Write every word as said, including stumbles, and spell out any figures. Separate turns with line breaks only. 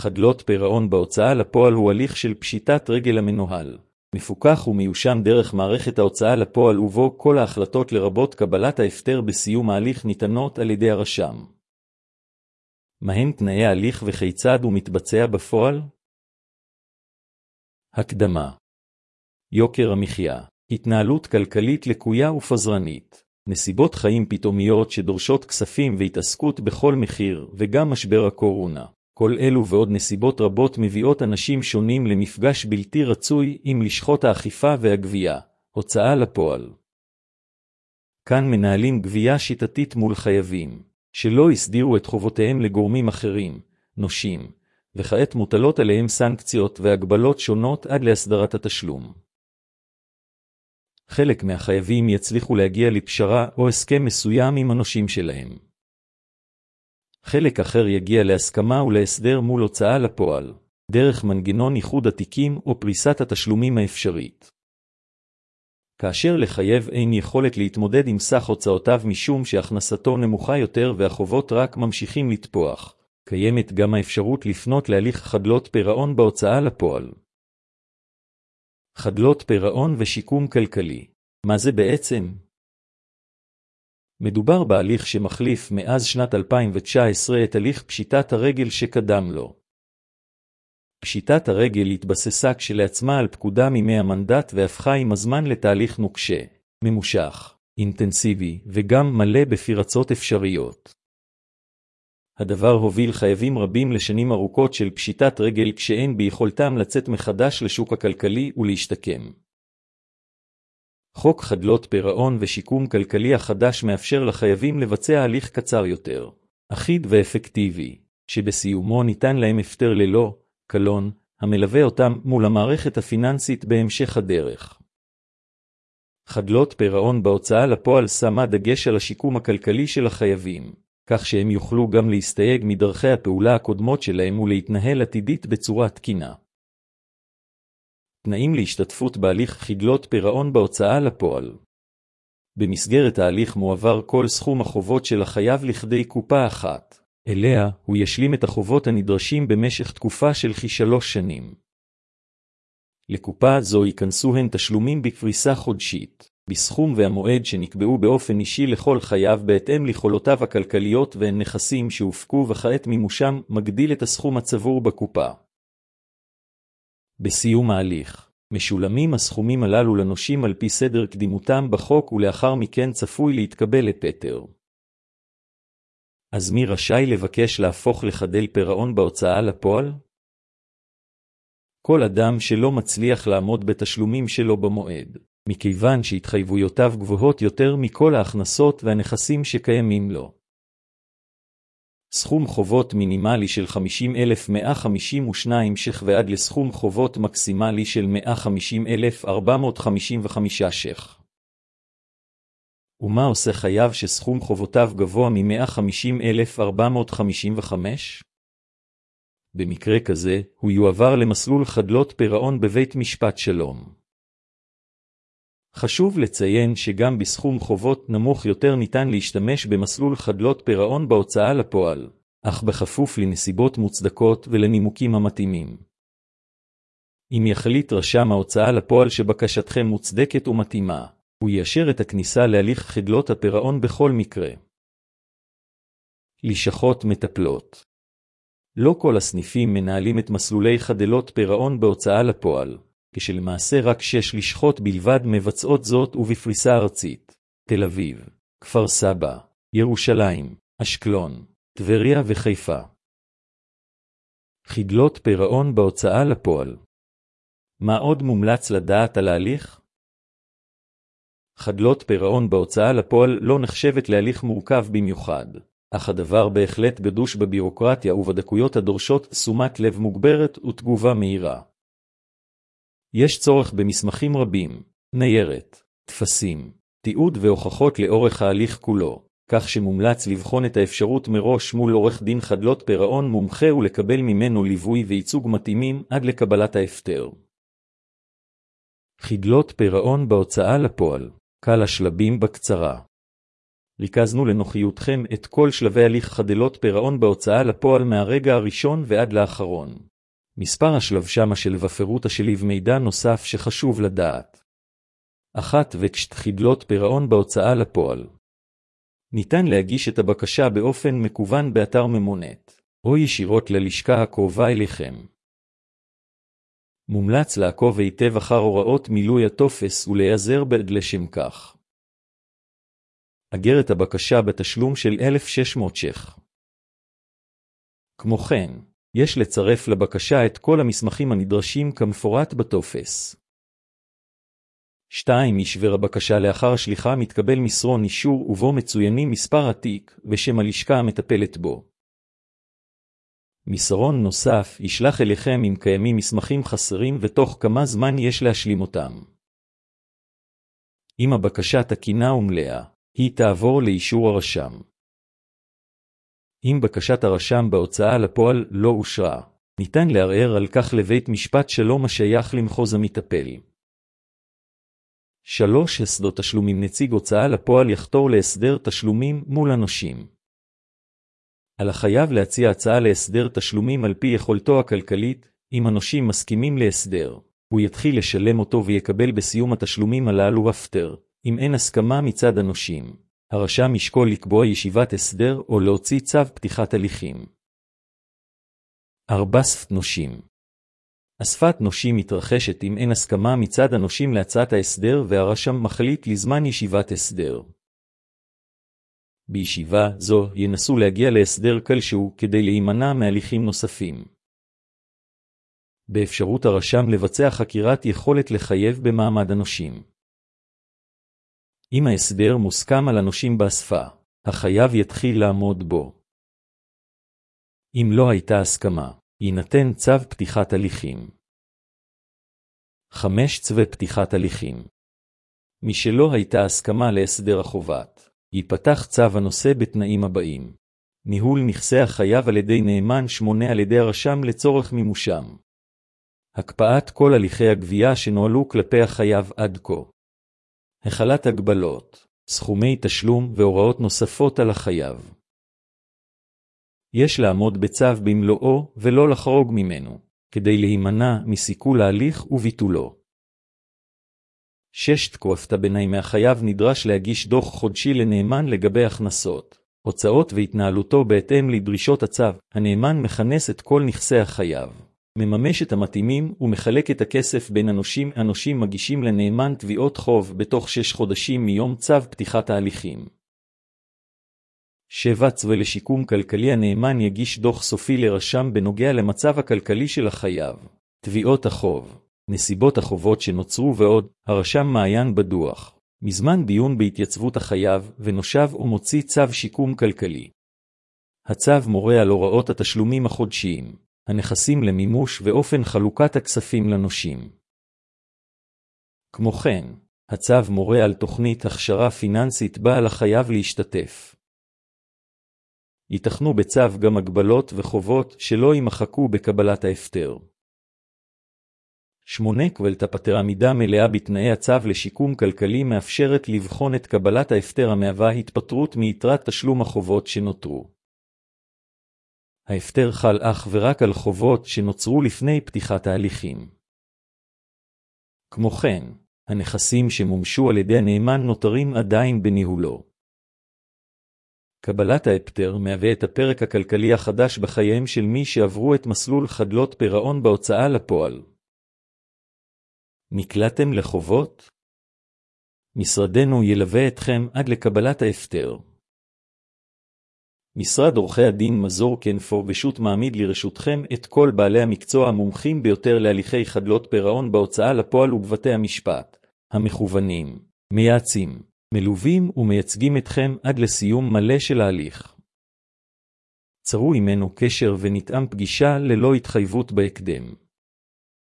חדלות פירעון בהוצאה לפועל הוא הליך של פשיטת רגל המנוהל, מפוקח ומיושם דרך מערכת ההוצאה לפועל ובו כל ההחלטות לרבות קבלת ההפטר בסיום ההליך ניתנות על ידי הרשם. מהן תנאי ההליך וכיצד הוא מתבצע בפועל? הקדמה. יוקר המחיה, התנהלות כלכלית לקויה ופזרנית, נסיבות חיים פתאומיות שדורשות כספים והתעסקות בכל מחיר וגם משבר הקורונה. כל אלו ועוד נסיבות רבות מביאות אנשים שונים למפגש בלתי רצוי עם לשכות האכיפה והגבייה, הוצאה לפועל. כאן מנהלים גבייה שיטתית מול חייבים, שלא הסדירו את חובותיהם לגורמים אחרים, נושים, וכעת מוטלות עליהם סנקציות והגבלות שונות עד להסדרת התשלום. חלק מהחייבים יצליחו להגיע לפשרה או הסכם מסוים עם הנושים שלהם. חלק אחר יגיע להסכמה ולהסדר מול הוצאה לפועל, דרך מנגנון איחוד התיקים או פריסת התשלומים האפשרית. כאשר לחייב אין יכולת להתמודד עם סך הוצאותיו משום שהכנסתו נמוכה יותר והחובות רק ממשיכים לתפוח, קיימת גם האפשרות לפנות להליך חדלות פירעון בהוצאה לפועל. חדלות פירעון ושיקום כלכלי. מה זה בעצם? מדובר בהליך שמחליף מאז שנת אלפיים תשע עשרה את הליך פשיטת הרגל שקדם לו. פשיטת הרגל התבססה כשלעצמה על פקודה מימי המנדט והפכה עם הזמן לתהליך נוקשה, ממושך, אינטנסיבי וגם מלא בפרצות אפשריות. הדבר הוביל חייבים רבים לשנים ארוכות של פשיטת רגל כשאין ביכולתם לצאת מחדש לשוק הכלכלי ולהשתקם. חוק חדלות פירעון ושיקום כלכלי החדש מאפשר לחייבים לבצע הליך קצר יותר, אחיד ואפקטיבי, שבסיומו ניתן להם הפטר ללא קלון, המלווה אותם מול המערכת הפיננסית בהמשך הדרך. חדלות פירעון בהוצאה לפועל שמה דגש על השיקום הכלכלי של החייבים, כך שהם יוכלו גם להסתייג מדרכי הפעולה הקודמות שלהם ולהתנהל עתידית בצורה תקינה. תנאים להשתתפות בהליך חדלות פירעון בהוצאה לפועל. במסגרת ההליך מועבר כל סכום החובות של החייב לכדי קופה אחת. אליה הוא ישלים את החובות הנדרשים במשך תקופה של כשלוש שנים. לקופה זו ייכנסו הן תשלומים בפריסה חודשית, בסכום והמועד שנקבעו באופן אישי לכל חייב בהתאם ליכולותיו הכלכליות והן נכסים שהופקו וכעת מימושם מגדיל את הסכום הצבור בקופה. בסיום ההליך, משולמים הסכומים הללו לנושים על פי סדר קדימותם בחוק ולאחר מכן צפוי להתקבל הפטר. אז מי רשאי לבקש להפוך לחדל פירעון בהוצאה לפועל? כל אדם שלא מצליח לעמוד בתשלומים שלו במועד, מכיוון שהתחייבויותיו גבוהות יותר מכל ההכנסות והנכסים שקיימים לו. סכום חובות מינימלי של חמישים אלף מאה חמישים ושניים ש"ח ועד לסכום חובות מקסימלי של מאה וחמישים אלף ארבע מאות חמישים וחמישה ש"ח. ומה עושה חייב שסכום חובותיו גבוה מ-מאה וחמישים אלף ארבע מאות חמישים וחמש? במקרה כזה, הוא יועבר למסלול חדלות פירעון בבית משפט שלום. חשוב לציין שגם בסכום חובות נמוך יותר ניתן להשתמש במסלול חדלות פירעון בהוצאה לפועל, אך בכפוף לנסיבות מוצדקות ולנימוקים המתאימים. אם יחליט רשם ההוצאה לפועל שבקשתכם מוצדקת ומתאימה, הוא יאשר את הכניסה להליך חדלות הפירעון בכל מקרה. לשכות מטפלות. לא כל הסניפים מנהלים את מסלולי חדלות פירעון בהוצאה לפועל, כשלמעשה רק שש לשכות בלבד מבצעות זאת ובפריסה ארצית. תל אביב, כפר סבא, ירושלים, אשקלון, טבריה וחיפה. חדלות פירעון בהוצאה לפועל. מה עוד מומלץ לדעת על ההליך? חדלות פירעון בהוצאה לפועל לא נחשבת להליך מורכב במיוחד, אך הדבר בהחלט גדוש בבירוקרטיה ובדקויות הדורשות תשומת לב מוגברת ותגובה מהירה. יש צורך במסמכים רבים, ניירת, תפסים, תיעוד והוכחות לאורך ההליך כולו, כך שמומלץ לבחון את האפשרות מראש מול עורך דין חדלות פירעון מומחה ולקבל ממנו ליווי וייצוג מתאימים עד לקבלת ההפטר. חדלות פירעון בהוצאה לפועל. קל השלבים בקצרה. ריכזנו לנוחיותכם את כל שלבי הליך חדלות פירעון בהוצאה לפועל מהרגע הראשון ועד לאחרון. מספר השלב שמה של ופירוטה שליב מידע נוסף שחשוב לדעת. אחת וכשת חדלות פירעון בהוצאה לפועל. ניתן להגיש את הבקשה באופן מקוון באתר ממונת, או ישירות ללשכה הקרובה אליכם. מומלץ לעקוב היטב אחר הוראות מילוי הטופס ולהיעזר בעד לשם כך. אגרת הבקשה בתשלום של אלף ושש מאות ש"ח. כמו כן, יש לצרף לבקשה את כל המסמכים הנדרשים כמפורט בטופס. שתיים ישבר הבקשה לאחר השליחה מתקבל מסרון אישור ובו מצוינים מספר התיק ושם הלשכה המטפלת בו. מסרון נוסף ישלח אליכם אם קיימים מסמכים חסרים ותוך כמה זמן יש להשלים אותם. אם הבקשה תקינה ומלאה, היא תעבור לאישור הרשם. אם בקשת הרשם בהוצאה לפועל לא אושרה, ניתן לערער על כך לבית משפט שלום השייך למחוז המטפל. שלוש הסדר תשלומים נציג הוצאה לפועל יחתור להסדר תשלומים מול הנושים. על החייב להציע הצעה להסדר תשלומים על פי יכולתו הכלכלית, אם הנושים מסכימים להסדר, הוא יתחיל לשלם אותו ויקבל בסיום התשלומים הללו הפטר, אם אין הסכמה מצד הנושים. הרשם ישקול לקבוע ישיבת הסדר או להוציא צו פתיחת הליכים. ארבע שפת נושים. אספת נושים מתרחשת אם אין הסכמה מצד הנושים להצעת ההסדר והרשם מחליט לזמן ישיבת הסדר. בישיבה זו ינסו להגיע להסדר כלשהו כדי להימנע מהליכים נוספים. באפשרות הרשם לבצע חקירת יכולת לחייב במעמד הנושים. אם ההסדר מוסכם על הנושים באספה, החייב יתחיל לעמוד בו. אם לא הייתה הסכמה, יינתן צו פתיחת הליכים. חמש צווי פתיחת הליכים. משלא הייתה הסכמה להסדר החובת, ייפתח צו הנושא בתנאים הבאים. ניהול נכסי החייב על ידי נאמן שמונה על ידי הרשם לצורך מימושם. הקפאת כל הליכי הגבייה שנועלו כלפי החייב עד כה. החלת הגבלות, סכומי תשלום והוראות נוספות על החייב. יש לעמוד בצו במלואו ולא לחרוג ממנו, כדי להימנע מסיכול ההליך וביטולו. שש תקופת הביניים מהחייב נדרש להגיש דוח חודשי לנאמן לגבי הכנסות, הוצאות והתנהלותו בהתאם לדרישות הצו. הנאמן מכנס את כל נכסי החייב, מממש את המתאימים ומחלק את הכסף בין הנושים. הנושים מגישים לנאמן תביעות חוב בתוך שש חודשים מיום צו פתיחת ההליכים. שבע צווה לשיקום כלכלי. הנאמן יגיש דוח סופי לרשם בנוגע למצב הכלכלי של החייב, תביעות החוב, נסיבות החובות שנוצרו ועוד. הרשם מעיין בדוח, מזמן דיון בהתייצבות החייב ונושב ומוציא צו שיקום כלכלי. הצו מורה על הוראות התשלומים החודשיים, הנכסים למימוש ואופן חלוקת הכספים לנושים. כמו כן, הצו מורה על תוכנית הכשרה פיננסית בה על החייב להשתתף. ייתכנו בצו גם הגבלות וחובות שלא יימחקו בקבלת ההפטר. שמונה קבלת הפטר. עמידה מלאה בתנאי הצו לשיקום כלכלי מאפשרת לבחון את קבלת ההפטר המהווה התפטרות מיתרת תשלום החובות שנותרו. ההפטר חל אך ורק על חובות שנוצרו לפני פתיחת ההליכים. כמו כן, הנכסים שמומשו על ידי הנאמן נותרים עדיין בניהולו. קבלת ההפטר מהווה את הפרק הכלכלי החדש בחייהם של מי שעברו את מסלול חדלות פירעון בהוצאה לפועל. נקלעתם לחובות? משרדנו ילווה אתכם עד לקבלת ההפטר. משרד עורכי הדין מזור קנפור ושות מעמיד לרשותכם את כל בעלי המקצוע המומחים ביותר להליכי חדלות פירעון בהוצאה לפועל ובבתי המשפט, המכוונים, מייעצים, מלווים ומייצגים אתכם עד לסיום מלא של ההליך. צרו עמנו קשר ונתאם פגישה ללא התחייבות בהקדם.